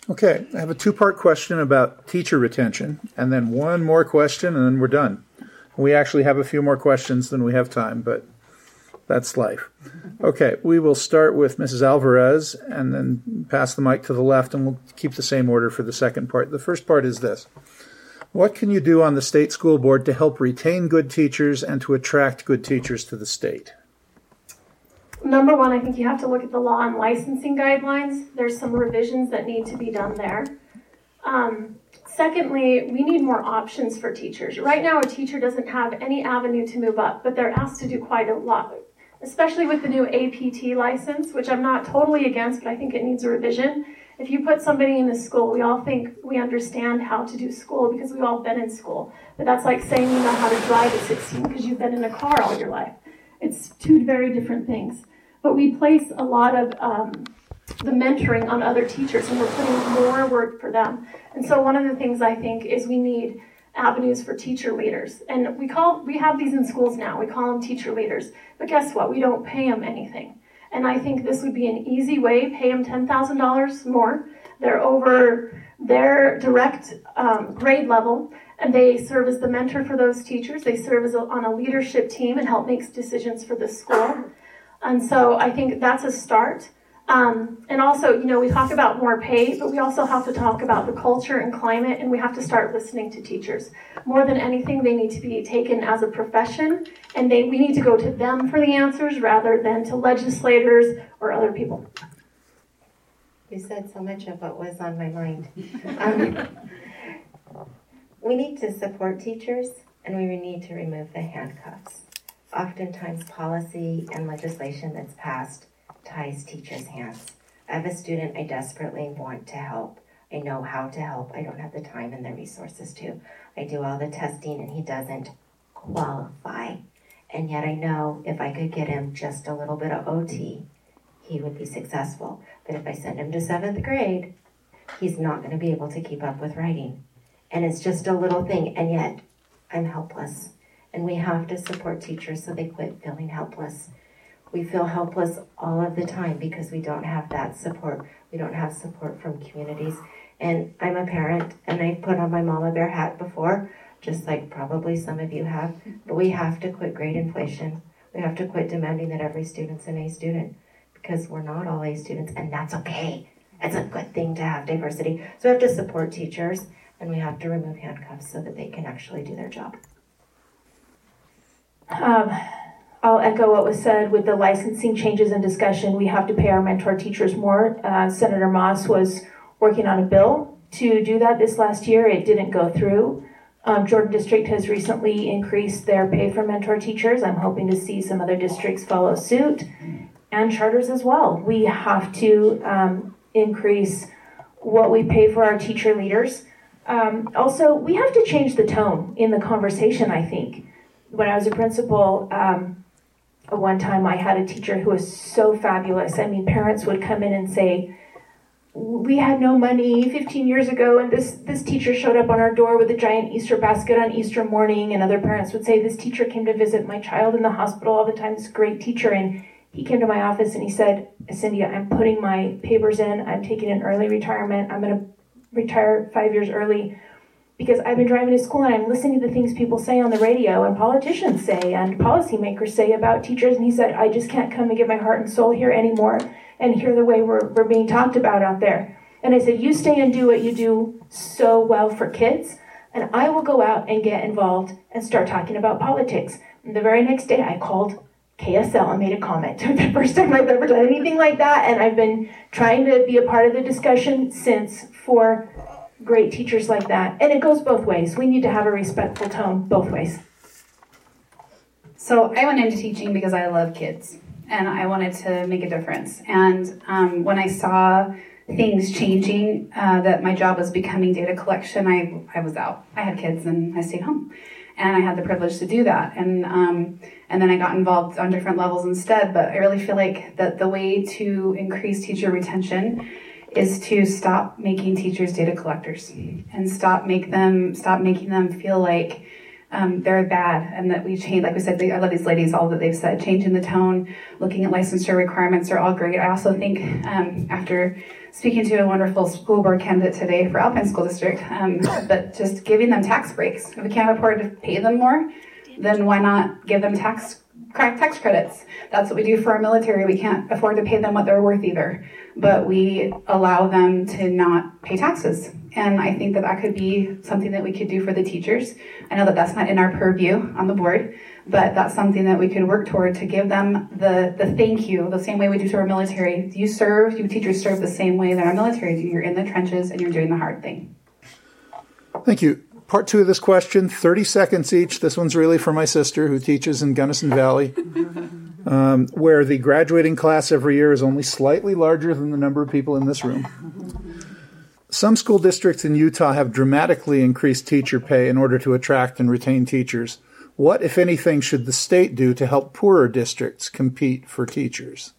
Okay, I have a two-part question about teacher retention, and then one more question, and then we're done. We actually have a few more questions than we have time, but that's life. Okay, we will start with Mrs. Alvarez, and then pass the mic to the left, and we'll keep the same order for the second part. The first part is this. What can you do on the state school board to help retain good teachers and to attract good teachers to the state? Number one, I think you have to look at the law and licensing guidelines. There's some revisions that need to be done there. Secondly, we need more options for teachers. Right now, a teacher doesn't have any avenue to move up, but they're asked to do quite a lot, especially with the new APT license, which I'm not totally against, but I think it needs a revision. If you put somebody in a school, we all think we understand how to do school because we've all been in school. But that's like saying you know how to drive at 16 because you've been in a car all your life. It's two very different things. But we place a lot of the mentoring on other teachers, and we're putting more work for them. And so one of the things I think is we need avenues for teacher leaders. And we have these in schools now. We call them teacher leaders. But guess what? We don't pay them anything. And I think this would be an easy way. Pay them $10,000 more. They're over their direct grade level, and they serve as the mentor for those teachers. They serve as on a leadership team and help make decisions for the school. And so I think that's a start. And also, we talk about more pay, but we also have to talk about the culture and climate, and we have to start listening to teachers. More than anything, they need to be taken as a profession, and we need to go to them for the answers rather than to legislators or other people. You said so much of what was on my mind. We need to support teachers, and we need to remove the handcuffs. Oftentimes, policy and legislation that's passed ties teachers' hands. I have a student I desperately want to help. I know how to help. I don't have the time and the resources to. I do all the testing, and he doesn't qualify. And yet I know if I could get him just a little bit of OT, he would be successful. But if I send him to 7th grade, he's not going to be able to keep up with writing. And it's just a little thing, and yet I'm helpless. And we have to support teachers so they quit feeling helpless. We feel helpless all of the time because we don't have that support. We don't have support from communities. And I'm a parent, and I've put on my mama bear hat before, just like probably some of you have. But we have to quit grade inflation. We have to quit demanding that every student's an A student, because we're not all A students, and that's okay. It's a good thing to have diversity. So we have to support teachers, and we have to remove handcuffs so that they can actually do their job. I'll echo what was said with the licensing changes and discussion. We have to pay our mentor teachers more. Senator Moss was working on a bill to do that this last year. It didn't go through. Jordan District has recently increased their pay for mentor teachers. I'm hoping to see some other districts follow suit, and charters as well. We have to increase what we pay for our teacher leaders. Also, we have to change the tone in the conversation, I think. When I was a principal, one time I had a teacher who was so fabulous. I mean, parents would come in and say, we had no money 15 years ago, and this teacher showed up on our door with a giant Easter basket on Easter morning, and other parents would say, this teacher came to visit my child in the hospital all the time, this great teacher, and he came to my office and he said, Cindy, I'm putting my papers in, I'm taking an early retirement, I'm going to retire 5 years early, because I've been driving to school and I'm listening to the things people say on the radio and politicians say and policymakers say about teachers. And he said, I just can't come and give my heart and soul here anymore and hear the way we're being talked about out there. And I said, you stay and do what you do so well for kids, and I will go out and get involved and start talking about politics. And the very next day I called KSL and made a comment. The first time I've ever done anything like that, and I've been trying to be a part of the discussion since for great teachers like that. And it goes both ways. We need to have a respectful tone both ways. So I went into teaching because I love kids and I wanted to make a difference. And when I saw things changing, that my job was becoming data collection, I was out. I had kids and I stayed home. And I had the privilege to do that. And then I got involved on different levels instead. But I really feel like that the way to increase teacher retention is to stop making teachers data collectors and stop making them feel like they're bad, and that we change, like we said, I love these ladies, all that they've said, changing the tone, looking at licensure requirements are all great. I also think after speaking to a wonderful school board candidate today for Alpine School District, but just giving them tax breaks. If we can't afford to pay them more, then why not give them tax credits? That's what we do for our military. We can't afford to pay them what they're worth either, but we allow them to not pay taxes. And I think that that could be something that we could do for the teachers. I know that that's not in our purview on the board, but that's something that we could work toward to give them the thank you, the same way we do to our military. You teachers serve the same way that our military do. You're in the trenches and you're doing the hard thing. Thank you. Part 2 of this question, 30 seconds each. This one's really for my sister who teaches in Gunnison Valley, where the graduating class every year is only slightly larger than the number of people in this room. Some school districts in Utah have dramatically increased teacher pay in order to attract and retain teachers. What, if anything, should the state do to help poorer districts compete for teachers?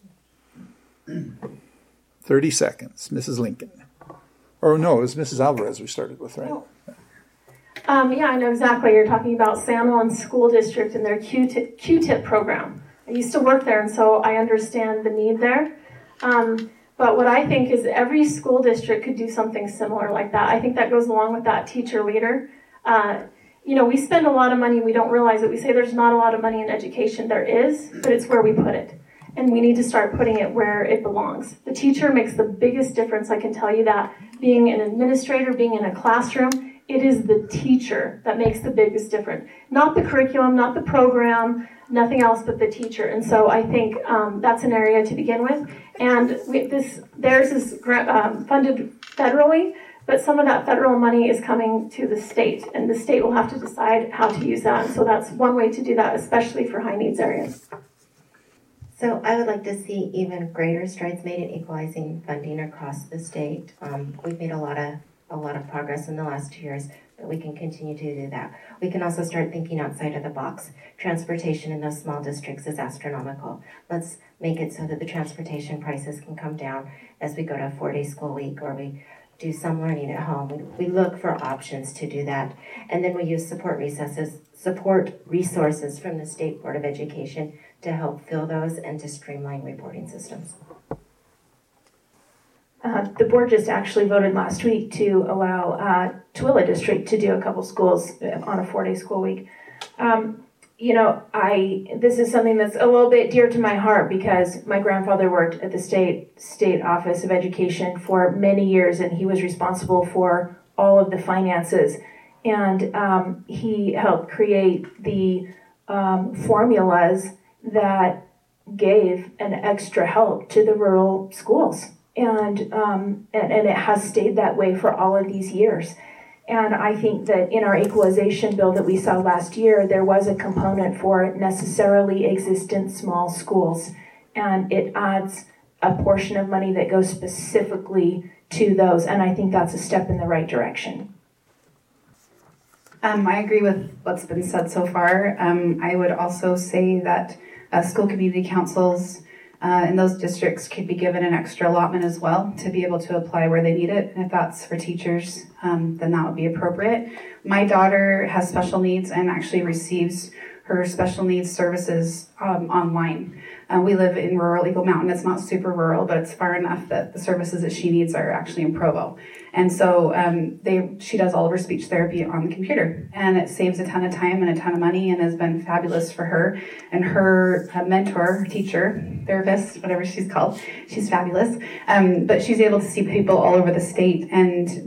30 seconds. Mrs. Lincoln. Or no, it was Mrs. Alvarez we started with, right? Yeah, I know exactly. You're talking about San Juan School District and their Q-tip program. I used to work there, and so I understand the need there. But what I think is every school district could do something similar like that. I think that goes along with that teacher leader. We spend a lot of money. We don't realize it. We say there's not a lot of money in education. There is, but it's where we put it. And we need to start putting it where it belongs. The teacher makes the biggest difference. I can tell you that. Being an administrator, being in a classroom, it is the teacher that makes the biggest difference. Not the curriculum, not the program, nothing else but the teacher. And so I think that's an area to begin with. And theirs is funded federally, but some of that federal money is coming to the state, and the state will have to decide how to use that. And so that's one way to do that, especially for high needs areas. So I would like to see even greater strides made in equalizing funding across the state. We've made a lot of progress in the last 2 years, but we can continue to do that. We can also start thinking outside of the box. Transportation in those small districts is astronomical. Let's make it so that the transportation prices can come down as we go to a 4-day school week, or we do some learning at home. We look for options to do that. And then we use support resources from the State Board of Education to help fill those and to streamline reporting systems. The board just actually voted last week to allow Tooele District to do a couple schools on a 4-day school week. This is something that's a little bit dear to my heart because my grandfather worked at the state Office of Education for many years, and he was responsible for all of the finances. And he helped create the formulas that gave an extra help to the rural schools. And it has stayed that way for all of these years. And I think that in our equalization bill that we saw last year, there was a component for necessarily existent small schools. And it adds a portion of money that goes specifically to those. And I think that's a step in the right direction. I agree with what's been said so far. I would also say that school community councils in those districts could be given an extra allotment as well to be able to apply where they need it. And if that's for teachers, then that would be appropriate. My daughter has special needs and actually receives her special needs services online. We live in rural Eagle Mountain. It's not super rural, but it's far enough that the services that she needs are actually in Provo. And so she does all of her speech therapy on the computer, and it saves a ton of time and a ton of money and has been fabulous for her. And her mentor, teacher, therapist, whatever she's called, she's fabulous. But she's able to see people all over the state, and